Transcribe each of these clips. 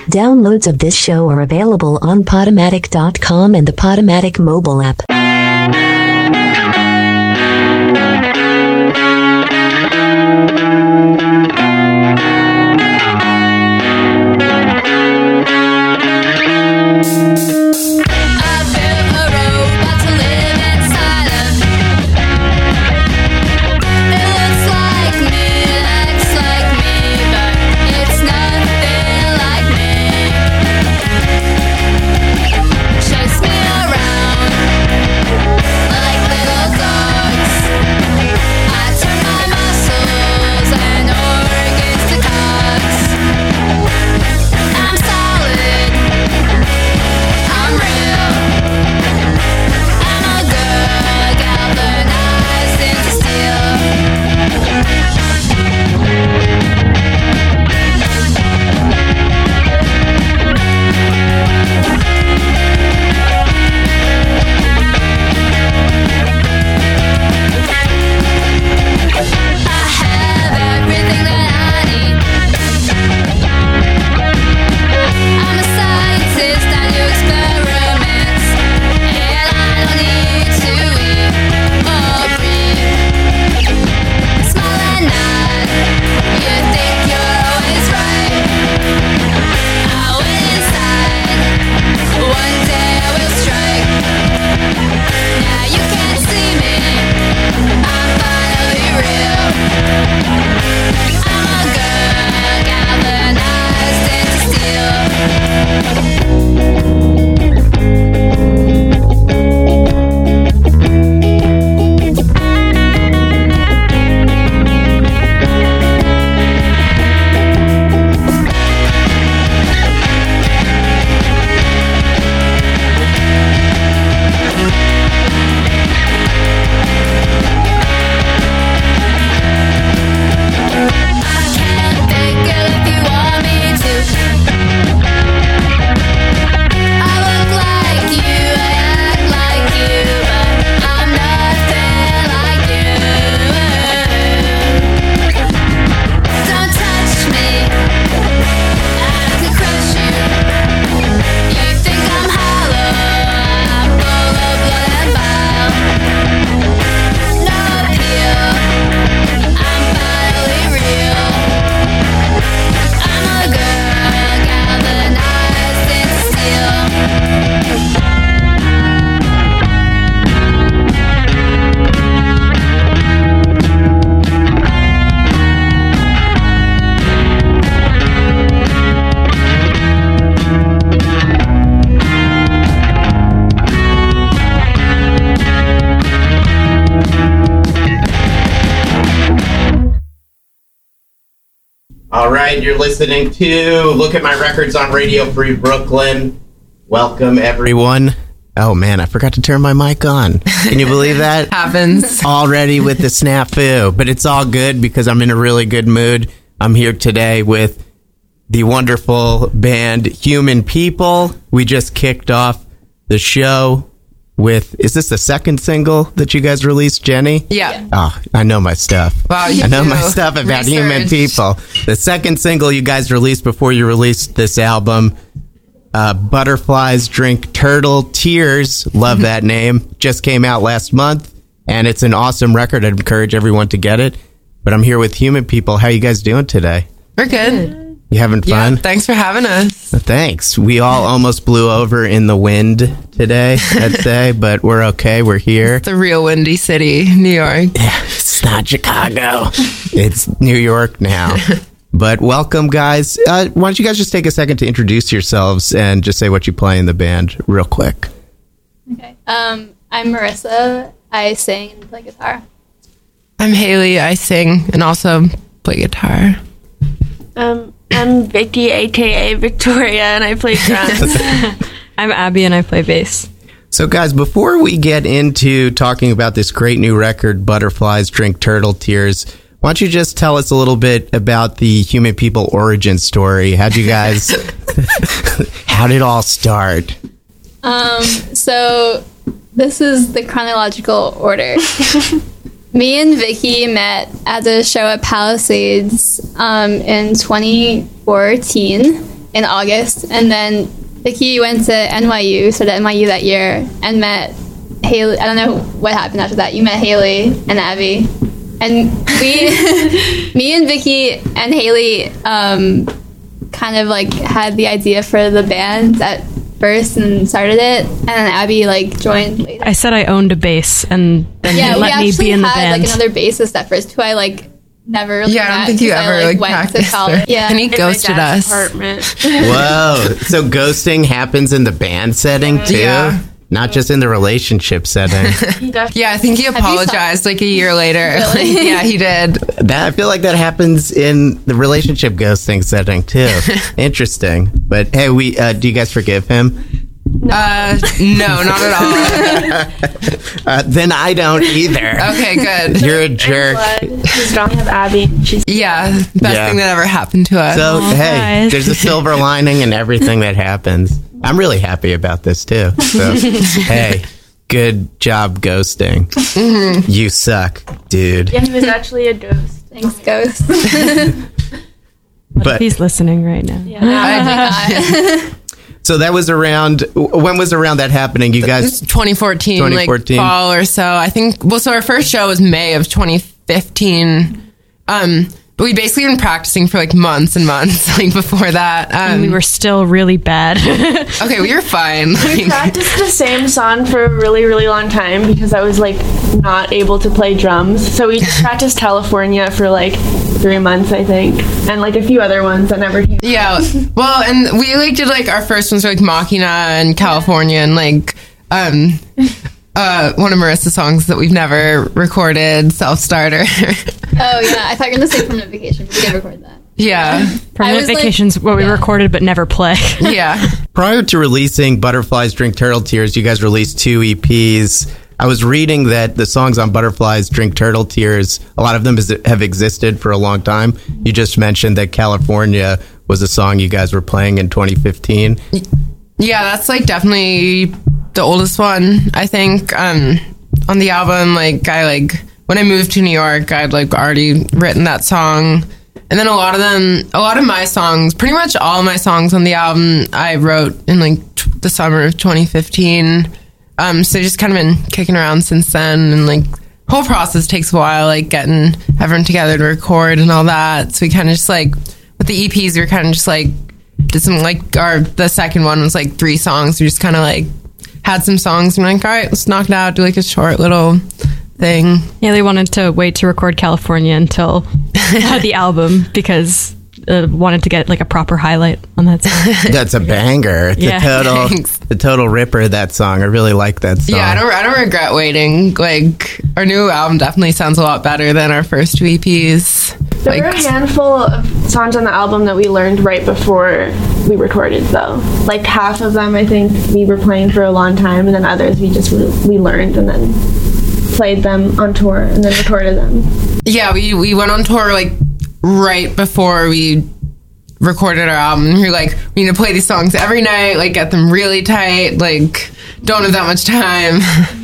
Downloads of this show are available on Podomatic.com and the Podomatic mobile app. All right, you're listening to Look at My Records on Radio Free Brooklyn. Welcome, everyone. Oh, man, I forgot to turn my mic on. Can you believe that? Happens. Already with the snafu. But it's all good because I'm in a really good mood. I'm here today with the wonderful band Human People. We just kicked off the show with, is this the second single that you guys released, Jenny? Yeah. Oh, I know my stuff. Wow, I know my stuff about Human People. The second single you guys released before you released this album, Butterflies Drink Turtle Tears. Love that name. Just came out last month, and it's an awesome record. I'd encourage everyone to get it. But I'm here with Human People. How you guys doing today? We're good. You having fun? Yeah, thanks for having us. Thanks. We all almost blew over in the wind today, I'd say, but we're okay. We're here. It's a real windy city, New York. Yeah, it's not Chicago. It's New York now. But welcome, guys. Why don't you guys just take a second to introduce yourselves and just say what you play in the band real quick. Okay. I'm Marissa. I sing and play guitar. I'm Haley. I sing and also play guitar. I'm Vicky, aka Victoria, and I play drums. I'm Abby, and I play bass. So, guys, before we get into talking about this great new record, Butterflies Drink Turtle Tears, why don't you just tell us a little bit about the Human People origin story? How'd you guys... How did it all start? So this is the chronological order. Me and Vicky met at a show at Palisades in 2014, in August, and then Vicky went to NYU, started at NYU that year, and met Haley. I don't know what happened after that. You met Haley and Abby, and me and Vicky and Haley kind of like had the idea for the band at first and started it, and then Abby like joined later. I said I owned a bass, and then they let me be in the band. Like another bassist at first, who I like never really Yeah, I don't met think you 'cause I, ever like went to practiced college. her. Yeah, And he In my ghosted dad's us. apartment. Whoa. So ghosting happens in the band setting too? Yeah. Not just in the relationship setting. He definitely Yeah, I think he apologized like a year later. Like, yeah, he did. I feel like that happens in the relationship ghosting setting too. Interesting. But hey, do you guys forgive him? No, not at all. Then I don't either. Okay, good. You're a jerk. glad he's don't have Abby. She's Yeah, best Yeah. thing that ever happened to us. So, hey, guys. there's a silver lining in everything that happens. I'm really happy about this too. So, hey, good job ghosting. You suck, dude. yeah, he was actually a ghost. Thanks, Ghost. What if he's listening right now? Yeah. So that was around, when was around that happening? You guys, 2014, 2014. like fall or so. I think. Well, so our first show was May of 2015. But we basically been practicing for like months and months, like before that. And we were still really bad. Okay, we were fine. We Like, practiced the same song for a really, really long time because I was like not able to play drums. So we practiced California for like 3 months, I think, and like a few other ones that never came. yeah. Well, and we like did like our first ones were like Machina and California and like one of Marissa's songs that we've never recorded, Self Starter. Oh yeah, I thought you were gonna say Permanent Vacation, but we did record that. Yeah. Permanent was, like- Vacations, what we yeah. recorded but never play. Yeah. prior to releasing Butterflies Drink Turtle Tears, you guys released 2 EPs. I was reading that the songs on Butterflies Drink Turtle Tears, a lot of them have existed for a long time. You just mentioned that California was a song you guys were playing in 2015. Yeah, that's like definitely the oldest one, I think. On the album, like when I moved to New York, I'd like already written that song. And then a lot of my songs, pretty much all my songs on the album, I wrote in like the summer of 2015. So just kind of been kicking around since then, and like whole process takes a while, like getting everyone together to record and all that. So we kind of just like with the EPs, we were kind of just like did some like the second one was like 3 songs. We just kind of like had some songs and we're like, all right, let's knock it out, do like a short little thing. Yeah, they wanted to wait to record California until the album because wanted to get like a proper highlight on that song. That's a banger. It's Yeah, thanks. the total ripper, that song. I really like that song. Yeah, I don't regret waiting. Like our new album definitely sounds a lot better than our first 2 EPs. There were a handful of songs on the album that we learned right before we recorded, though. Like half of them, I think we were playing for a long time, and then others we learned and then played them on tour and then recorded them. Yeah, we went on tour like right before we recorded our album. We were like, we need to play these songs every night, like get them really tight, like don't have that much time.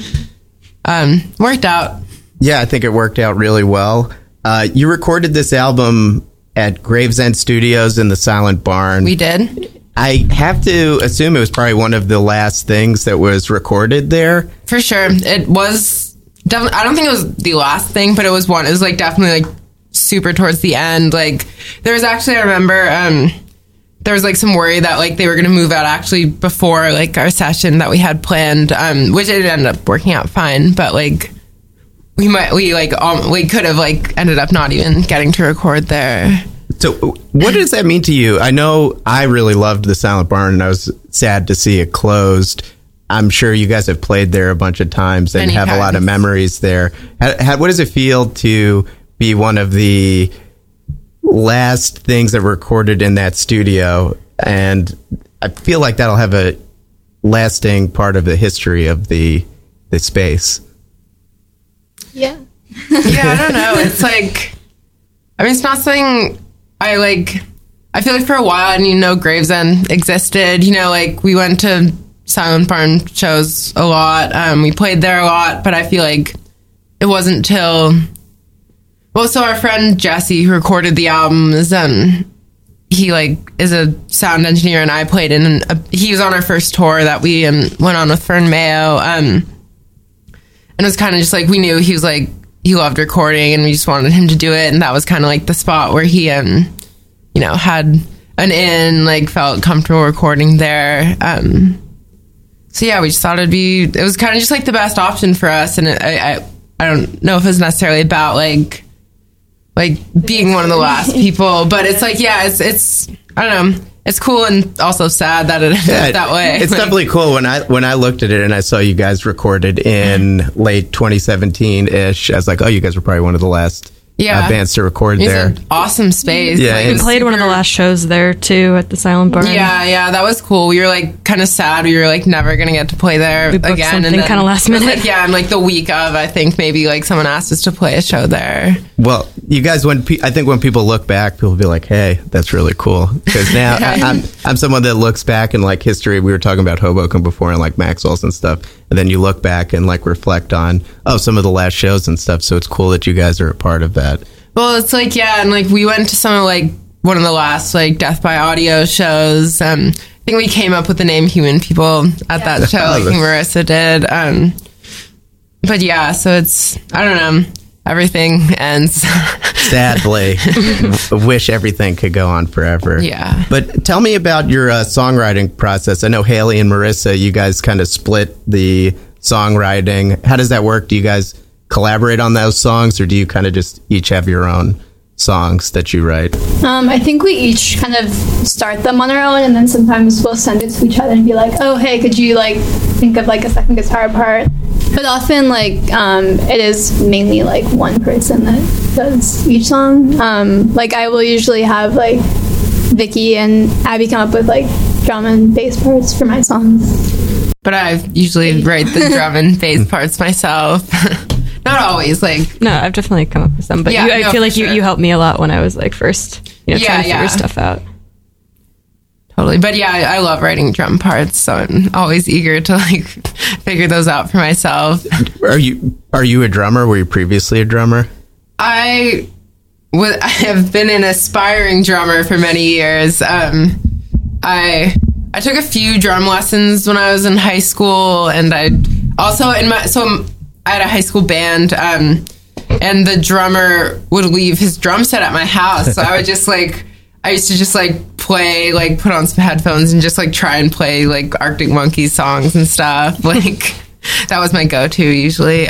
Worked out. Yeah, I think it worked out really well. You recorded this album at Gravesend Studios in the Silent Barn. We did. I have to assume it was probably one of the last things that was recorded there. For sure. It was definitely, I don't think it was the last thing, but it was one. It was like definitely like super towards the end. Like there was actually, I remember, there was like some worry that like they were going to move out actually before like our session that we had planned, which it ended up working out fine, but like we could have like ended up not even getting to record there. So what does that mean to you? I know I really loved the Silent Barn and I was sad to see it closed. I'm sure you guys have played there a bunch of times and Many have a lot of times. memories there. What does it feel to be one of the last things that were recorded in that studio? And I feel like that'll have a lasting part of the history of the space. Yeah. Yeah, I don't know. It's like, I mean, it's not something I like. I feel like for a while I didn't even know Gravesend existed. You know, like we went to Silent Barn shows a lot. We played there a lot, but I feel like it wasn't till, well, so our friend Jesse, who recorded the album, is he like is a sound engineer, and I played in. He was on our first tour that we went on with Fern Mayo, and it was kind of just like we knew he was like he loved recording, and we just wanted him to do it, and that was kind of like the spot where he had an like felt comfortable recording there. So yeah, we just thought it was kind of just like the best option for us, and I don't know if it's necessarily about like being one of the last people, but it's like, yeah, it's I don't know, it's cool and also sad that it is that way. It's definitely cool. When I looked at it and I saw you guys recorded in late 2017 ish, I was like, oh, you guys were probably one of the last bands to record there. An awesome space. Yeah, we played one of the last shows there too at the Silent Barn. Yeah, that was cool. We were like kind of sad. We were like never gonna get to play there we booked again. Something kind of last minute. Like, and like the week of, I think maybe like someone asked us to play a show there. Well, you guys, I think when people look back, people will be like, "Hey, that's really cool." Because now I'm someone that looks back in like history. We were talking about Hoboken before and like Maxwell's and stuff, and then you look back and like reflect on some of the last shows and stuff. So it's cool that you guys are a part of that. Well, it's like, yeah, and like we went to some of like one of the last like Death by Audio shows. I think we came up with the name Human People at that show, like Marissa did. But yeah, so it's, I don't know, everything ends. Sadly. Wish everything could go on forever. Yeah. But tell me about your songwriting process. I know Haley and Marissa, you guys kind of split the songwriting. How does that work? Do you guys collaborate on those songs, or do you kind of just each have your own songs that you write? I think we each kind of start them on our own, and then sometimes we'll send it to each other and be like, oh, hey, could you like think of like a second guitar part? But often like it is mainly like one person that does each song. Like I will usually have like Vicky and Abby come up with like drum and bass parts for my songs. But I usually write the drum and bass parts myself. Not always, like... No, I've definitely come up with some, but I feel like you helped me a lot when I was like first trying to figure stuff out. Totally. But yeah, I love writing drum parts, so I'm always eager to like figure those out for myself. Are you a drummer? Were you previously a drummer? I have been an aspiring drummer for many years. I took a few drum lessons when I was in high school, and I also I had a high school band, and the drummer would leave his drum set at my house. So I would just like, I used to just like play, like put on some headphones and just like try and play like Arctic Monkeys songs and stuff. Like that was my go-to usually.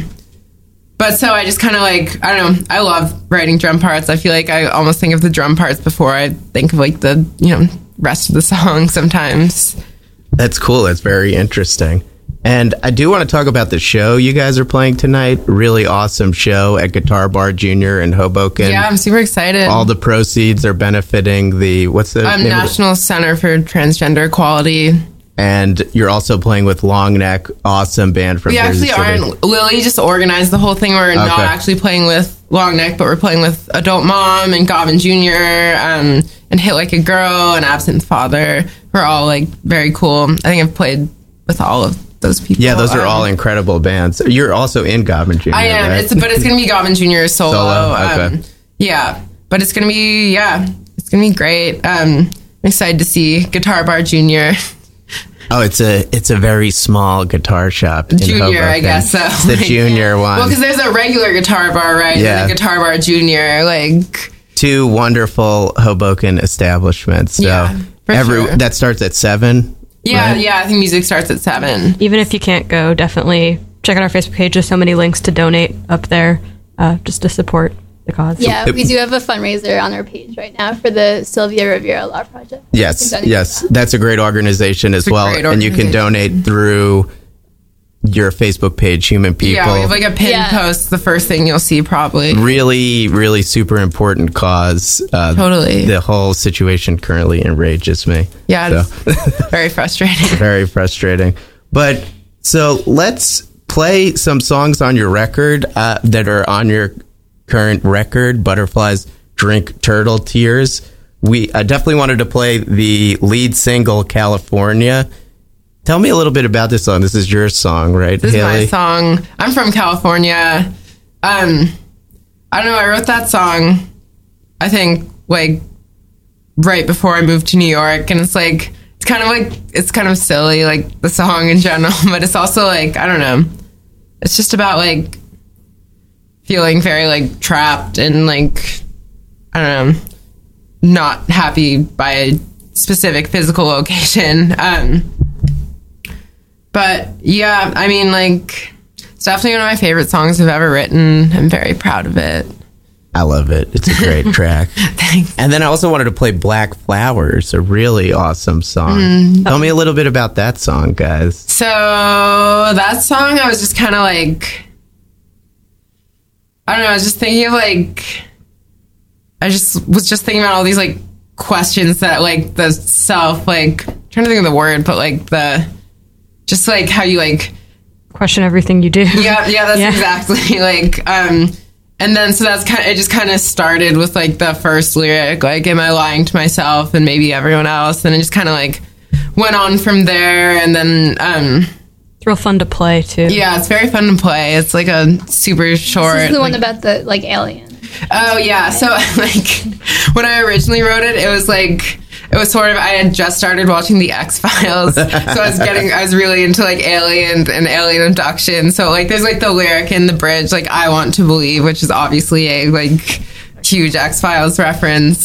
But so I just kind of like, I don't know, I love writing drum parts. I feel like I almost think of the drum parts before I think of like the, rest of the song sometimes. That's cool. That's very interesting. And I do want to talk about the show you guys are playing tonight. Really awesome show at Guitar Bar Junior in Hoboken. Yeah, I'm super excited. All the proceeds are benefiting the, what's the name National Center for Transgender Equality. And you're also playing with Long Neck, awesome band from Jersey City. We actually aren't. Lily just organized the whole thing. We're not actually playing with Long Neck, but we're playing with Adult Mom and Gavin Jr. And Hit Like a Girl and Absent Father. We're all like very cool. I think I've played with all of those people. Yeah, those are all incredible bands. You're also in Gavin Jr. I am, right? But it's going to be Gavin Jr. solo. Okay. Yeah, but it's going to be great. I'm excited to see Guitar Bar Jr. Oh, it's a very small guitar shop. Junior, I guess so. It's the junior one. Well, because there's a regular Guitar Bar, right? Yeah. And a Guitar Bar Junior, like... Two wonderful Hoboken establishments. So sure. That starts at 7. Yeah, right? yeah. I think music starts at 7. Even if you can't go, definitely check out our Facebook page. There's so many links to donate up there, just to support the cause. Yeah, we do have a fundraiser on our page right now for the Sylvia Rivera Law Project. Yes. That's a great organization as well. And you can donate through your Facebook page, Human People. Yeah, we have like a pinned post, the first thing you'll see probably. Really, really super important cause. Totally. The whole situation currently enrages me. Yeah, it's very frustrating. Very frustrating. But so let's play some songs on your record that are on your current record, Butterflies Drink Turtle Tears. We definitely wanted to play the lead single, California. Tell me a little bit about this song. This is your song, right, This Haley? is my song. I'm from California. I don't know. I wrote that song, I think, like, right before I moved to New York, and it's kind of silly, like the song in general, but it's also like, I don't know, it's just about like feeling very like trapped and like, I don't know, not happy by a specific physical location. But yeah, I mean, like, it's definitely one of my favorite songs I've ever written. I'm very proud of it. I love it. It's a great track. Thanks. And then I also wanted to play Black Flowers, a really awesome song. Tell me a little bit about that song, guys. So that song, I was just kind of like, I don't know, I was just thinking of like, I just was just thinking about all these like questions that like the self, like, I'm trying to think of the word, but like just like how you like question everything you do. Yeah, that's exactly like, and then so that's kind of, it just kind of started with like the first lyric, like, am I lying to myself and maybe everyone else? And it just kind of like went on from there. And then, it's real fun to play too. Yeah, it's very fun to play. It's like a super short. This is the one like, about the like alien. Oh yeah. So like when I originally wrote it, it was sort of, I had just started watching the X-Files. So I was really into like aliens and alien abduction. So like there's like the lyric in the bridge, like, I want to believe, which is obviously a like huge X-Files reference.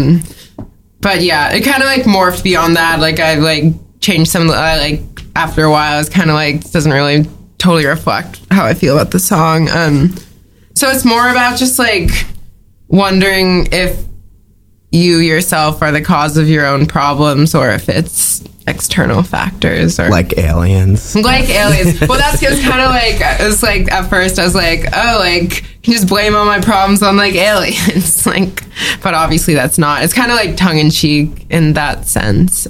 But yeah, it kind of like morphed beyond that. Like I like changed some, like after a while I was kind of like, this doesn't really totally reflect how I feel about the song. So it's more about just like wondering if you yourself are the cause of your own problems or if it's external factors or like aliens. Well, that's it was kind of like, it was like at first I was like, oh, like you can just blame all my problems on like aliens, like, but obviously that's not. It's kind of like tongue-in-cheek in that sense.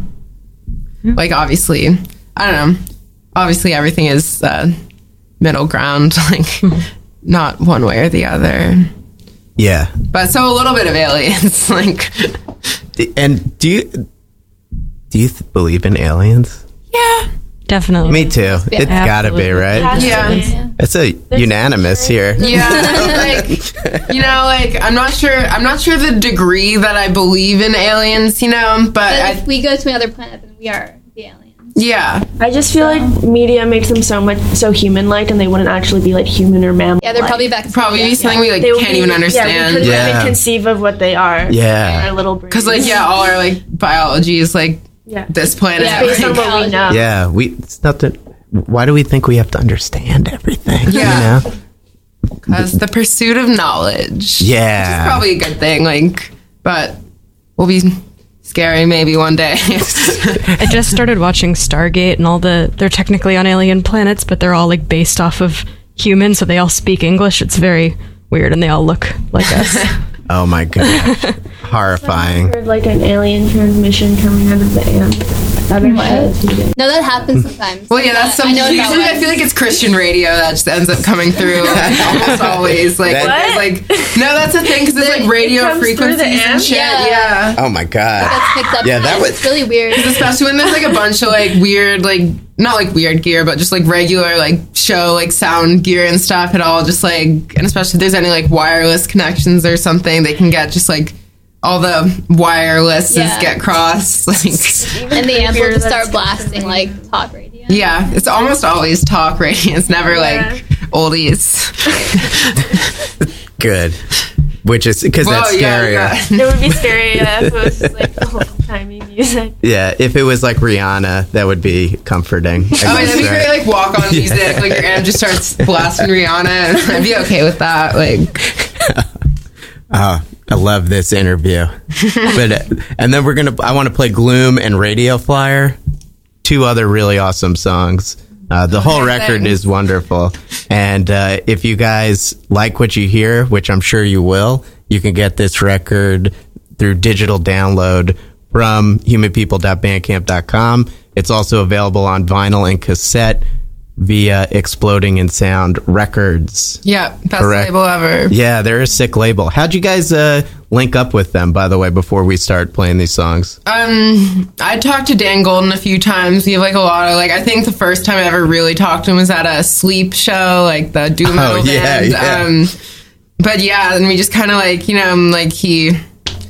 Like obviously, I don't know, obviously everything is middle ground, like not one way or the other. Yeah. But so a little bit of aliens, like. And do you believe in aliens? Yeah. Definitely. Me too. It's gotta be, right? Yeah. It's a unanimous here. Yeah. Like, you know, like I'm not sure the degree that I believe in aliens, you know, but if we go to another planet, then we are the aliens. Yeah. I just feel like media makes them so human-like, and they wouldn't actually be like human or mammal. Yeah, they're probably back. Probably something we like They would can't be- even understand. Yeah, we couldn't even conceive of what they are. Yeah. Our little brains. Because like all our like biology is like this planet. Yeah, based on what we know. Yeah, it's not that. Why do we think we have to understand everything? Yeah. You know? Because the pursuit of knowledge. Yeah. Which is probably a good thing, like, but we'll be scary maybe one day. I just started watching Stargate and they're technically on alien planets, but they're all like based off of humans, so they all speak English. It's very weird and they all look like us. Oh my gosh. Horrifying. Heard like an alien transmission coming out of the amp. No, that happens sometimes. Well, yeah, that's something. Usually, I feel like it's Christian radio that just ends up coming through almost always. Like, That- like no, that's the thing because it's like radio comes through the frequencies and amp? shit. Yeah. Yeah. Oh my god. That's picked up. Yeah, that was. It's really weird. Especially when there's like a bunch of like weird, like not like weird gear, but just like regular like show like sound gear and stuff. It all just like, and especially if there's any like wireless connections or something, they can get just like all the wirelesses get crossed. Like, And the amp will just start blasting like talk radio. yeah, it's almost always talk radio. It's never like oldies. Good. Which is because that's scarier. Yeah. It would be scary if it was just like old-timey music. Yeah, if it was like Rihanna, that would be comforting. Oh, that'd be great. Like walk on music, like your amp just starts blasting Rihanna, and I'd be okay with that. Like, I love this interview. And then I want to play Gloom and Radio Flyer, two other really awesome songs. The whole record is wonderful. And if you guys like what you hear, which I'm sure you will, you can get this record through digital download from humanpeople.bandcamp.com. It's also available on vinyl and cassette via Exploding in Sound Records. yeah, best Correct. label ever. Yeah, they're a sick label. How'd you guys link up with them, by the way, before we start playing these songs? I talked to Dan Golden a few times. We have like a lot of like, I think the first time I ever really talked to him was at a Sleep show, like the doom metal band. yeah. But yeah, and we just kind of like, you know, like he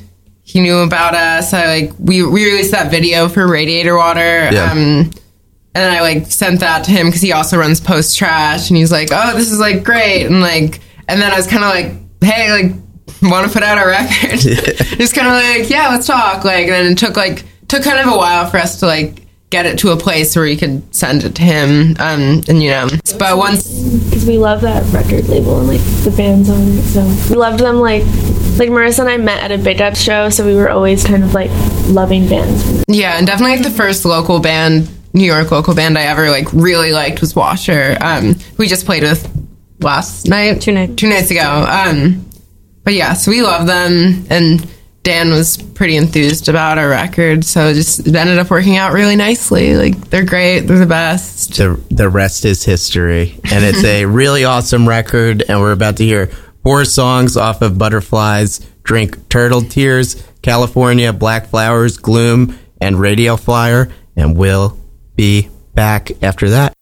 he knew about us. We released that video for Radiator Water. Yeah. And then I sent that to him because he also runs Post Trash, and he's like, "Oh, this is great," and then I was kind of "Hey, want to put out a record?" Just kind of "Yeah, let's talk." And then it took kind of a while for us to get it to a place where we could send it to him. But once, because we love that record label and the bands on it, so we loved them. Like Marissa and I met at a Big Up show, so we were always kind of loving bands. Yeah, and definitely the first local band, New York local band I ever really liked was Washer. We just played with last night, 2 nights ago. But yeah, so we love them, and Dan was pretty enthused about our record, so it ended up working out really nicely. They're great, they're the best. The rest is history, and it's a really awesome record, and we're about to hear 4 songs off of Butterflies: Drink Turtle Tears, California, Black Flowers, Gloom, and Radio Flyer, and we'll be back after that.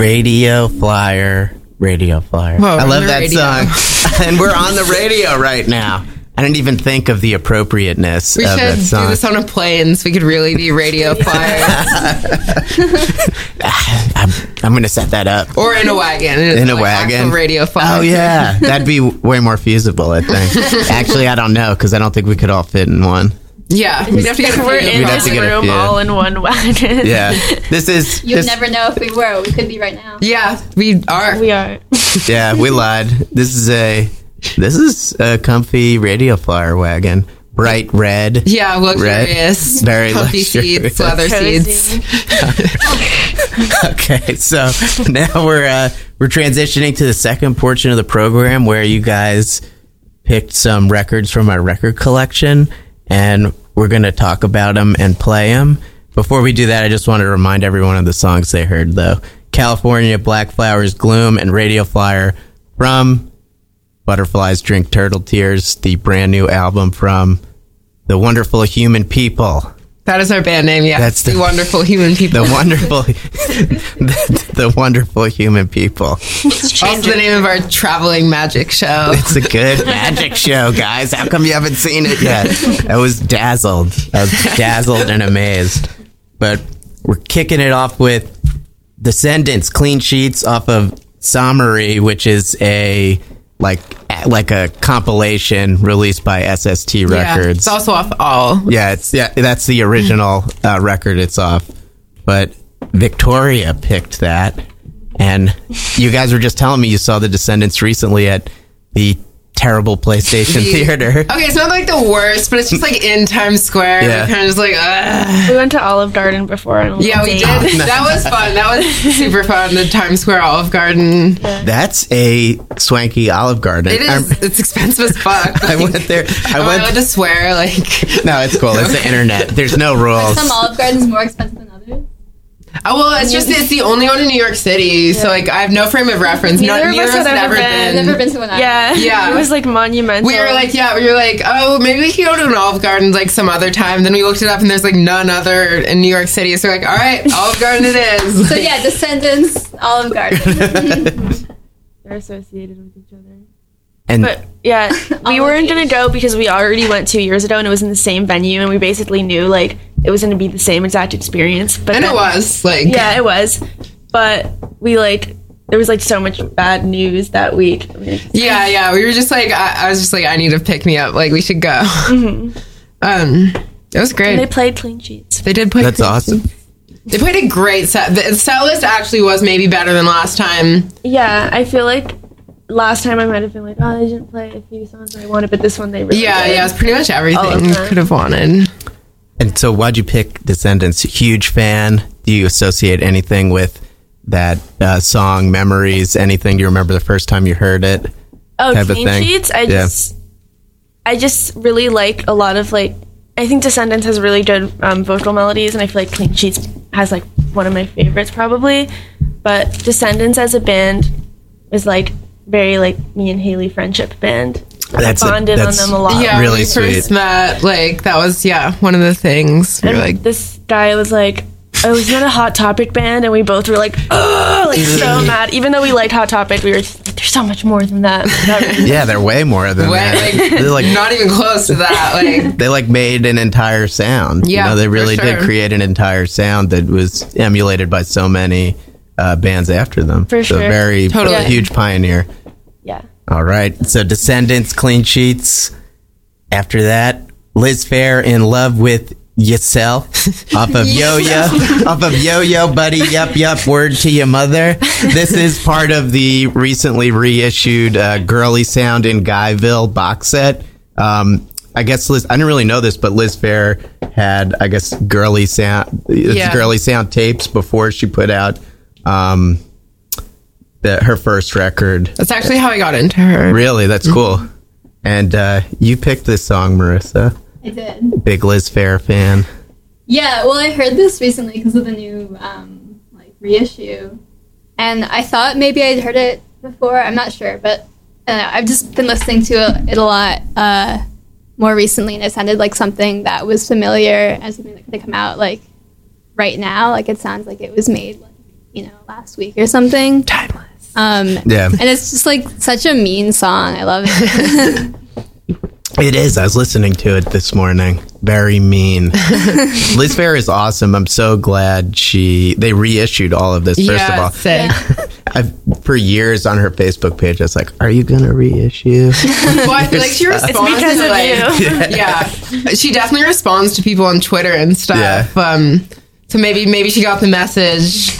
Radio Flyer. Whoa, I love the that radio. song. And we're on the radio right now. I didn't even think of the appropriateness We of should that do song. this on a plane so we could really be radio flyers. I'm going to set that up. Or in a wagon. In a like wagon? actual radio flyers. Oh, yeah. That'd be way more feasible, I think. Actually, I don't know, because I don't think we could all fit in one. Yeah. We'd have to get a We're in We'd have this to get a room few. all in one wagon. Yeah. This is... You'd this- never know if we were. We could be right now. Yeah, we are. We are. Yeah, we lied. This is a comfy Radio Flyer wagon. Bright red. Yeah, luxurious. Very comfy luxurious. seats, leather seats. Okay, so now we're transitioning to the second portion of the program where you guys picked some records from our record collection, and we're going to talk about them and play them. Before we do that, I just want to remind everyone of the songs they heard, though. California, Black Flowers, Gloom, and Radio Flyer from Butterflies Drink Turtle Tears, the brand new album from The Wonderful Human People. That is our band name, yeah. That's the the- wonderful human people. The wonderful, the wonderful human people. Also the name of our traveling magic show. It's a good magic show, guys. How come you haven't seen it yet? I was dazzled. And amazed. But we're kicking it off with Descendants, Clean Sheets off of Summary, which is a like a compilation released by SST Yeah, Records. it's also off All. Yeah, that's the original record it's off. But Victoria picked that, and you guys were just telling me you saw the Descendants recently at the terrible PlayStation Theater. Okay, it's not like the worst, but it's just like in Times Square. Yeah. Kind of just like, ugh. We went to Olive Garden before. And Yeah, we did. That was fun. That was super fun. The Times Square Olive Garden. That's a swanky Olive Garden. It is. It's expensive as fuck. I went there. I went to swear, like. No, it's cool. It's the internet. There's no rules. Some Olive Garden's more expensive than others. Oh, well, it's the only one in New York City, so like I have no frame of reference. Neither of us had ever been. I've never been to one. Yeah. Yeah. It was like monumental. We were like, oh, maybe we could go to an Olive Garden like some other time. Then we looked it up, and there's like none other in New York City. So we're like, all right, Olive Garden it is. So yeah, Descendants, Olive Garden. They're associated with each other. And But yeah, we weren't going to go because we already went 2 years ago and it was in the same venue and we basically knew like it was going to be the same exact experience. But And then- it was like, Yeah, it was. But we like, there was like so much bad news that week. I mean, yeah. We were just like, I was just like, I need to pick me up. Like we should go. It was great. and they played Clean Sheets. They did play. that's awesome. They played a great set. The set list actually was maybe better than last time. Yeah, I feel like last time I might have been like, oh, they didn't play a few songs I wanted, but this one they really Yeah, did. it was pretty much All everything of you them. could have wanted. And so, why'd you pick Descendants? Huge fan. Do you associate anything with that song? Memories? Anything? Do you remember the first time you heard it? Oh, type of Clean thing? Sheets? Yeah. I just really like a lot of like, I think Descendants has really good vocal melodies, and I feel like Clean Sheets has like one of my favorites probably. But Descendants as a band is like very like me and Haley friendship band. I bonded on them a lot. Yeah, Really when we first sweet. met, like that was one of the things. We And were like, this guy was like, oh, he's not a Hot Topic band, and we both were like, oh, like so mad. Even though we liked Hot Topic, we were just like, there's so much more than that. Yeah, they're way more than that. They're like not even close to that. Like, they like made an entire sound. Yeah, they for really did sure. create an entire sound that was emulated by so many bands after them. For so sure. very Totally. huge pioneer. Yeah. All right. So Descendants, Clean Sheets. After that, Liz Phair, In Love with Yourself off of Yo-Yo, buddy. Yup, word to your mother. This is part of the recently reissued Girly Sound in Guyville box set. I guess I didn't really know this, but Liz Phair had, I guess, Girly Sound tapes before she put out her first record. that's actually how I got into her. Really, that's cool. And you picked this song, Marissa. I did. Big Liz Phair fan. Yeah, well, I heard this recently because of the new reissue, and I thought maybe I'd heard it before. I'm not sure, but I've just been listening to it a lot more recently, and it sounded like something that was familiar and something that could come out like right now. Like it sounds like it was made like last week or something. Timeless. Yeah. And it's just like such a mean song. I love it. It is. I was listening to it this morning. Very mean. Liz Phair is awesome. I'm so glad they reissued all of this, first of all. Sick. For years on her Facebook page, I was like, are you going to reissue? Well, I feel like she responds because to of yeah. She definitely responds to people on Twitter and stuff. Yeah. So maybe she got the message.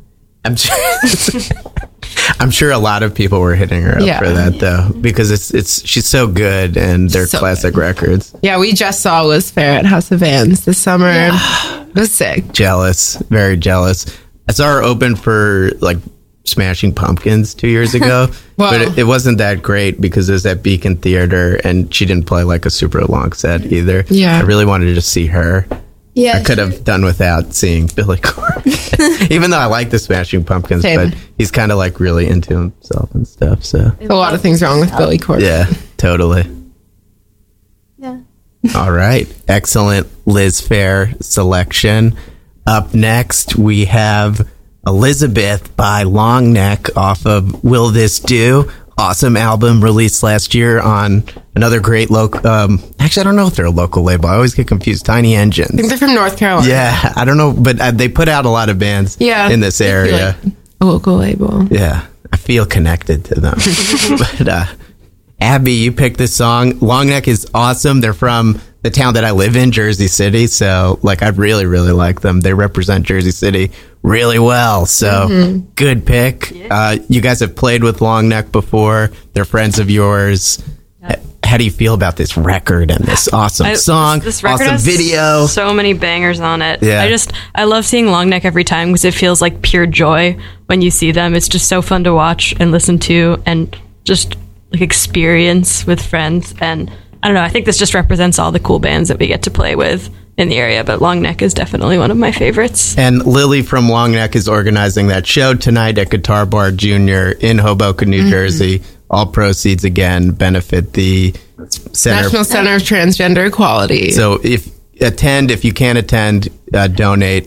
I'm sure a lot of people were hitting her up Yeah. for that, though, because she's so good and they're So classic records. Yeah, we just saw Liz Phair at House of Vans this summer. It was sick. Jealous. Very jealous. I saw her open for like Smashing Pumpkins 2 years ago, Wow. but it wasn't that great because it was at Beacon Theater and she didn't play like a super long set either. Yeah. I really wanted to just see her. Yeah, I could have done without seeing Billy Corgan, even though I like the Smashing Pumpkins, Same. but he's kind of like really into himself and stuff. So A lot of things wrong with Billy Corgan. yeah, totally. Yeah. All right. Excellent Liz Phair selection. Up next, we have Elizabeth by Long Neck off of Will This Do? Awesome album released last year on another great local... actually, I don't know if they're a local label. I always get confused. Tiny I think Engines. they're from North Carolina. Yeah, I don't know, but they put out a lot of bands in this I feel area. like a local label. Yeah, I feel connected to them. But Abby, you picked this song. Long Neck is awesome. They're from the town that I live in, Jersey City. So, like, I really, really like them. They represent Jersey City really well. So, good pick. You guys have played with Long Neck before. They're friends of yours. How do you feel about this record and this awesome song, This record awesome has video? so many bangers on it. Yeah. I love seeing Long Neck every time because it feels like pure joy when you see them. It's just so fun to watch and listen to and just like experience with friends. And I don't know, I think this just represents all the cool bands that we get to play with in the area, but Long Neck is definitely one of my favorites. And Lily from Long Neck is organizing that show tonight at Guitar Bar Junior in Hoboken, New Jersey. All proceeds, again, benefit the Center. National Center of Transgender Equality. So if you can't attend, donate,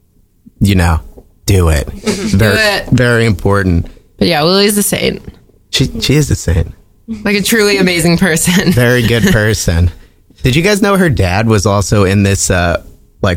do it. Very, it. very important. But yeah, Lily's a saint. She is a saint. Like a truly amazing person. Very good person. Did you guys know her dad was also in this, like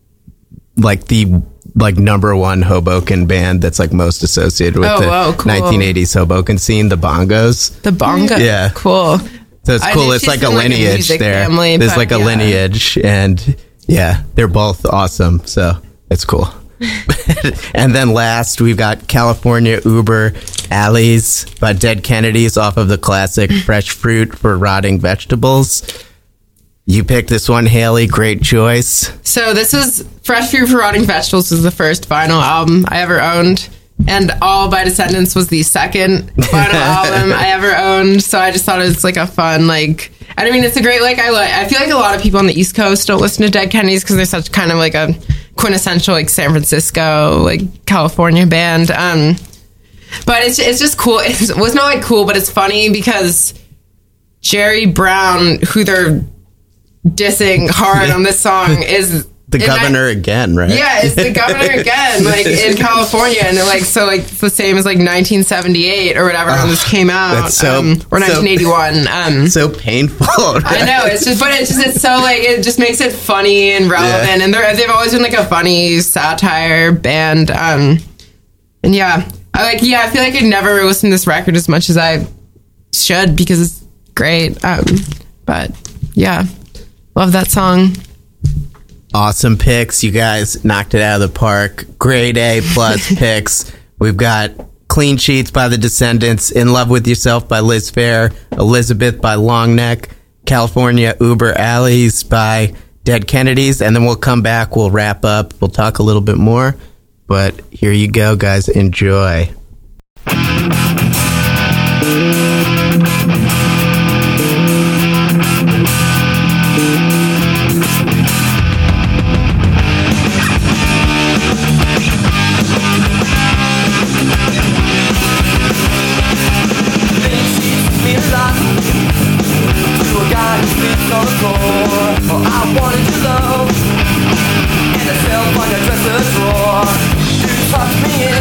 the number one Hoboken band that's like most associated with the cool. 1980s Hoboken scene, the Bongos. The bongo. Yeah. Cool. So it's I cool. knew It's she's like a from, like, a lineage music there. family, There's but like a yeah. lineage, and yeah, they're both awesome. So it's cool. And then last, we've got California Uber Alleys by Dead Kennedys off of the classic Fresh Fruit for Rotting Vegetables. You picked this one, Haley. Great choice. So this was Fresh Fruit for Rotting Vegetables was the first vinyl album I ever owned. And All by Descendants was the second vinyl album I ever owned. So I just thought it was like a fun, it's a great, I feel like a lot of people on the East Coast don't listen to Dead Kennedys because they're such kind of like a quintessential, like San Francisco, like California band. But it's just cool. It was not like cool, but it's funny because Jerry Brown, who they're dissing hard on this song, is The governor again, right? Yeah, it's the governor again, like in California, and it's the same as like 1978 or whatever when this came out, that's so- or 1981. So painful. Right? I know it's so like it just makes it funny and relevant, and they've always been like a funny satire band, and yeah, I feel like I'd never listen to this record as much as I should because it's great, but yeah, love that song. Awesome picks. You guys knocked it out of the park. Grade A plus picks. We've got Clean Sheets by The Descendants, In Love With Yourself by Liz Phair, Elizabeth by Long Neck, California Uber Alleys by Dead Kennedys, and then we'll come back, we'll wrap up, we'll talk a little bit more, but here you go, guys. Enjoy. Tuck me in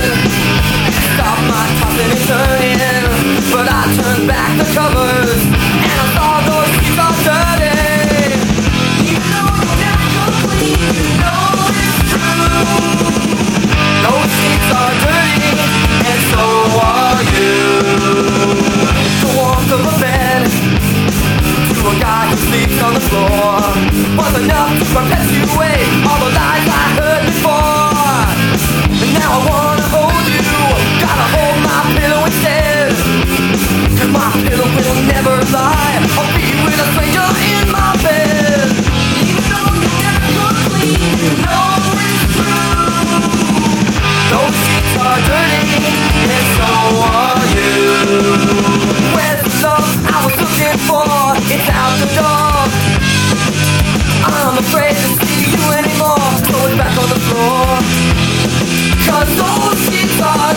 perpetuate all the lies I heard before. And now I wanna hold you, gotta hold my pillow instead. Cause my pillow will never lie, I'll be with a stranger in my bed. Even though you never come clean, you know it's true. Those sheets are dirty, and so are you. Where's the love I was looking for? It's out the door. I'm afraid to see you anymore. Throw it back on the floor. Cause those sheets are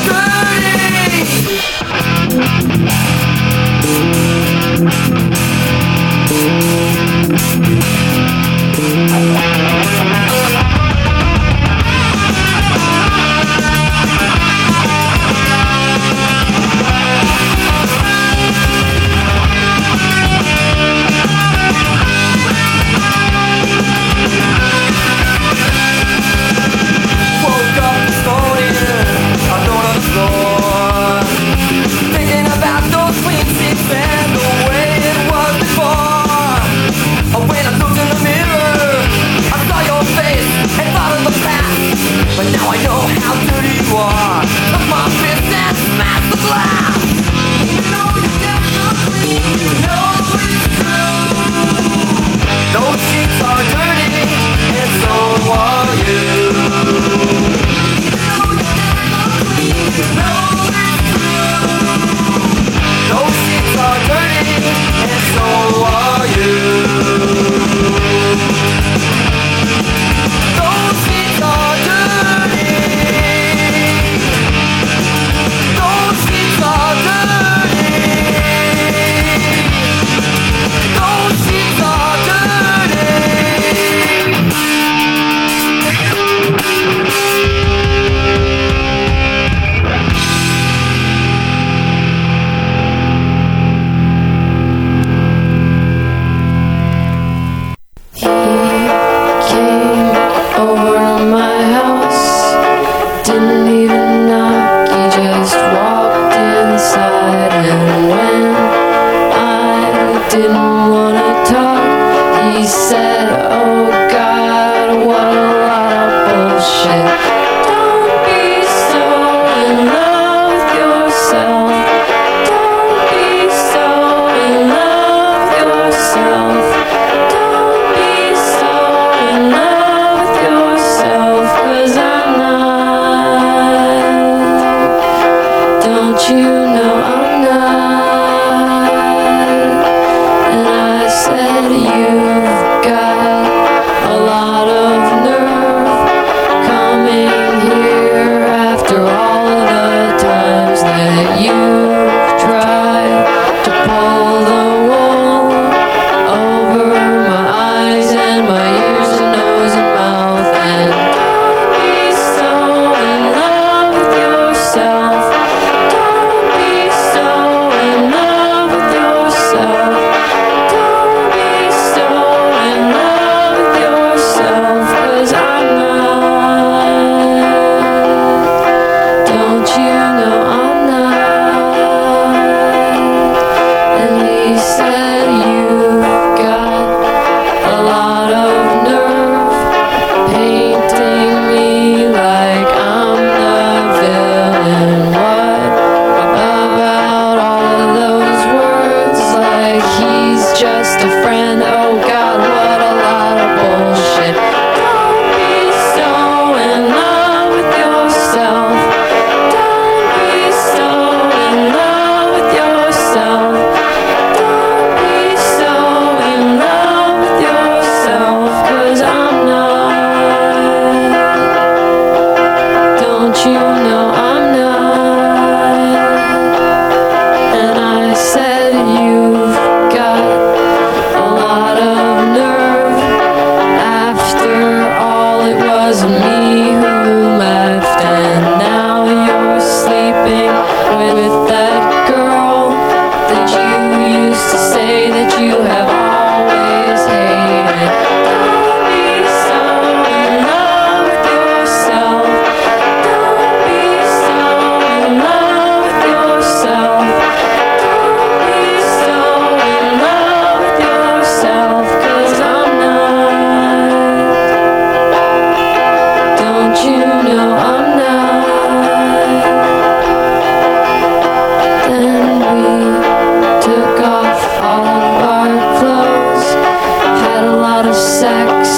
thinking about those clean sheets and the way it was.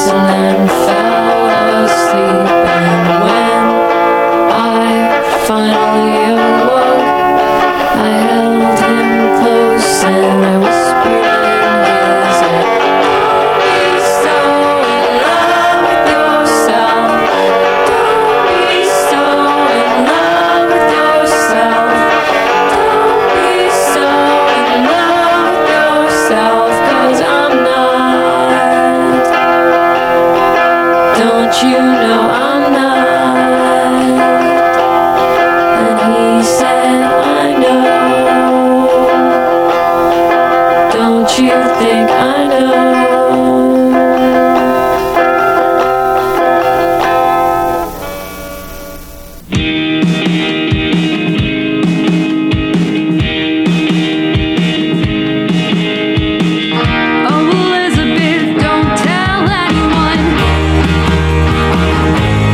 and then fell asleep. And when I finally awoke, I held him close and I whispered in his ear, don't be so in love with yourself. Don't be so in love with yourself. Don't be so in love with yourself, 'cause I'm not. Don't you know I'm not? And he said, I know. Don't you think I know? Oh, Elizabeth, don't tell anyone.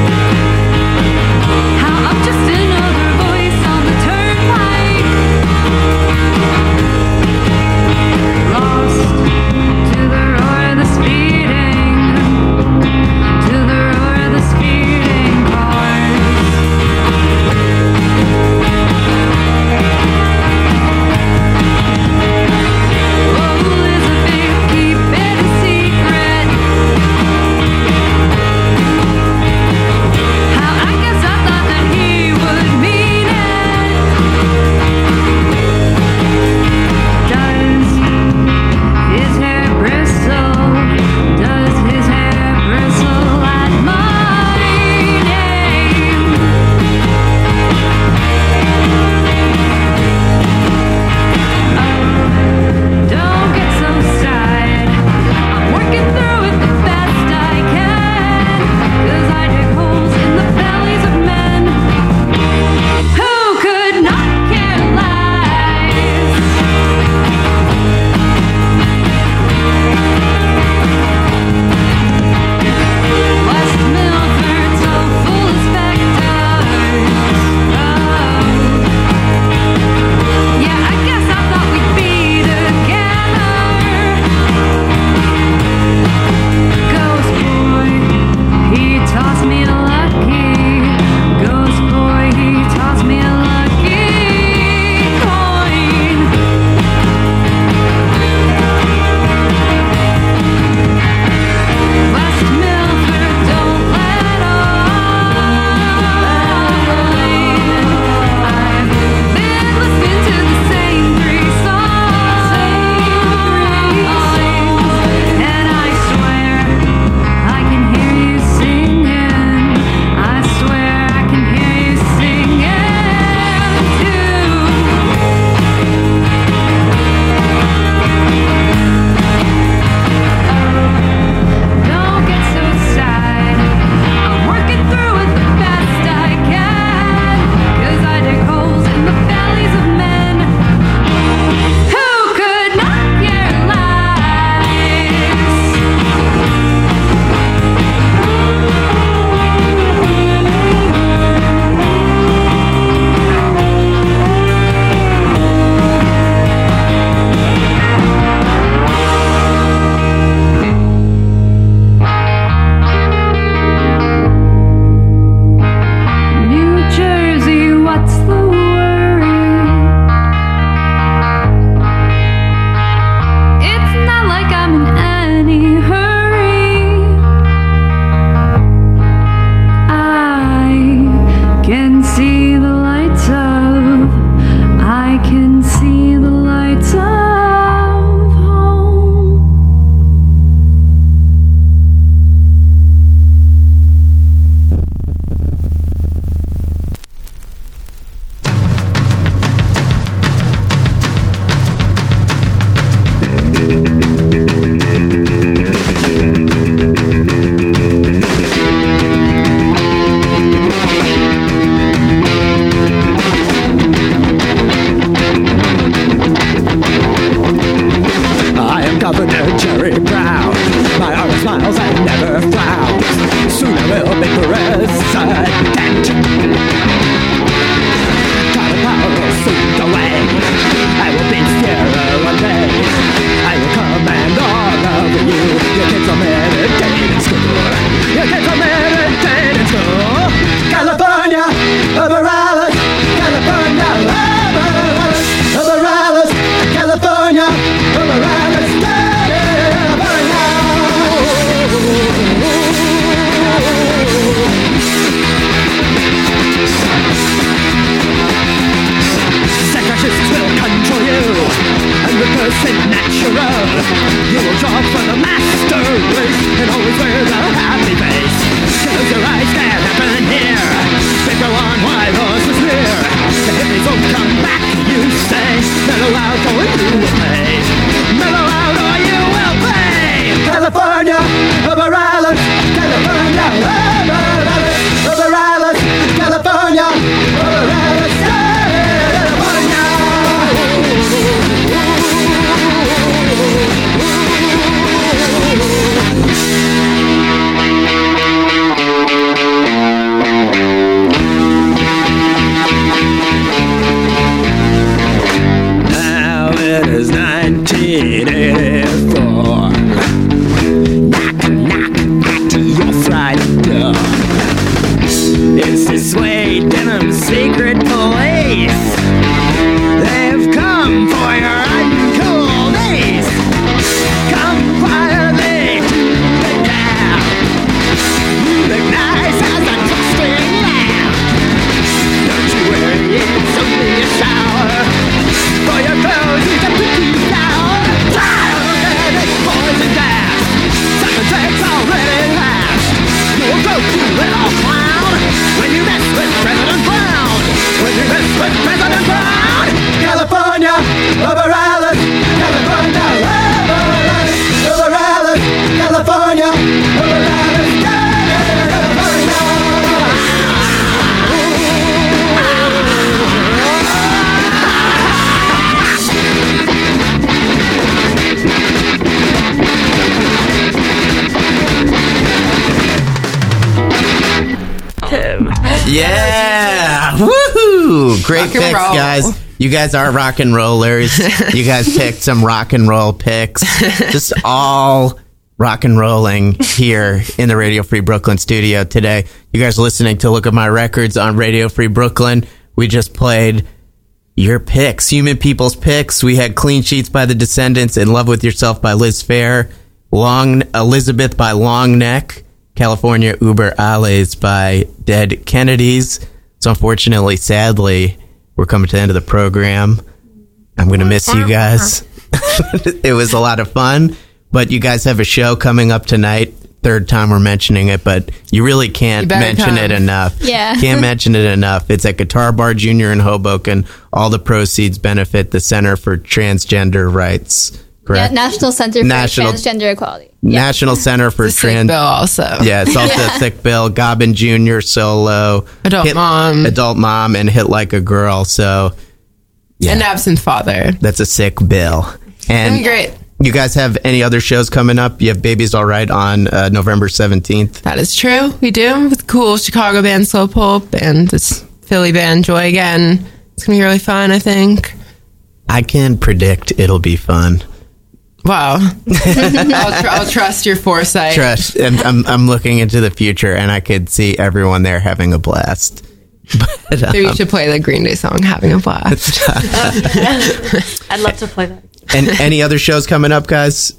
Yeah. Woohoo. Great Rock and picks, roll. guys. You guys are rock and rollers. You guys picked some rock and roll picks. Just all rock and rolling here in the Radio Free Brooklyn studio today. You guys are listening to Look at My Records on Radio Free Brooklyn. We just played your picks, Human People's Picks. We had Clean Sheets by the Descendants, In Love with Yourself by Liz Phair, Long Elizabeth by Long Neck, California Uber Alles by Dead Kennedys. So unfortunately, sadly, we're coming to the end of the program. I'm going to miss you guys. It was a lot of fun, but you guys have a show coming up tonight. Third time we're mentioning it, but you really can't You better mention come. it enough. Yeah. Can't mention it enough. It's at Guitar Bar Junior in Hoboken. All the proceeds benefit the Center for Transgender Rights. Yeah, Correct? National Center for National- Transgender Equality. National Center for The sick Trans. bill also. Yeah, it's also a sick bill. Gobbin Jr. solo. Adult Mom. Adult Mom and Hit Like a Girl. So yeah, And absent father. that's a sick bill. And Great. you guys have any other shows coming up? You have Baby's All Right on November 17th. That is true. We do with cool Chicago band Slowpoke and this Philly band Joy Again. It's gonna be really fun, I think. I can predict it'll be fun. Wow. I'll trust your foresight. Trust. And I'm looking into the future and I could see everyone there having a blast. But, Maybe you should play the Green Day song, Having a Blast. I'd love to play that. and any other shows coming up, guys?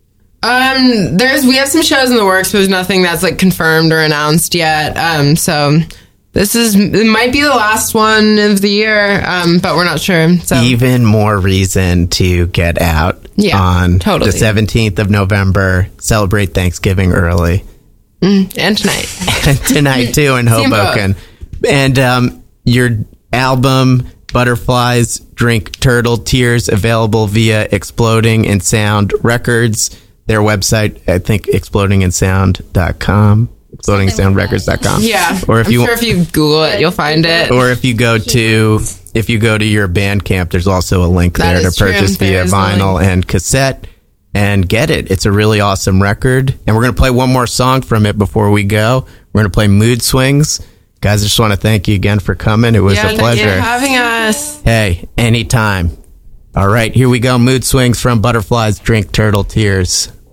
We have some shows in the works, but there's nothing that's like confirmed or announced yet. So it might be the last one of the year, but we're not sure. So Even more reason to get out Yeah, on totally. the 17th of November. Celebrate Thanksgiving early. and tonight. And tonight too in Same boat. Hoboken. And your album Butterflies Drink Turtle Tears available via Exploding in Sound Records. Their website, I think explodinginsound.com. explodingsoundrecords.com. Yeah. Or if I'm you sure if you Google it, you'll find it. or if you go to your Bandcamp, there's also a link That there to is true. purchase There via is a vinyl link. and cassette and get it. It's a really awesome record. And we're going to play one more song from it before we go. We're going to play Mood Swings. Guys, I just want to thank you again for coming. It was a Thank you pleasure. for having us. Hey, anytime. All right, here we go. Mood Swings from Butterflies Drink Turtle Tears.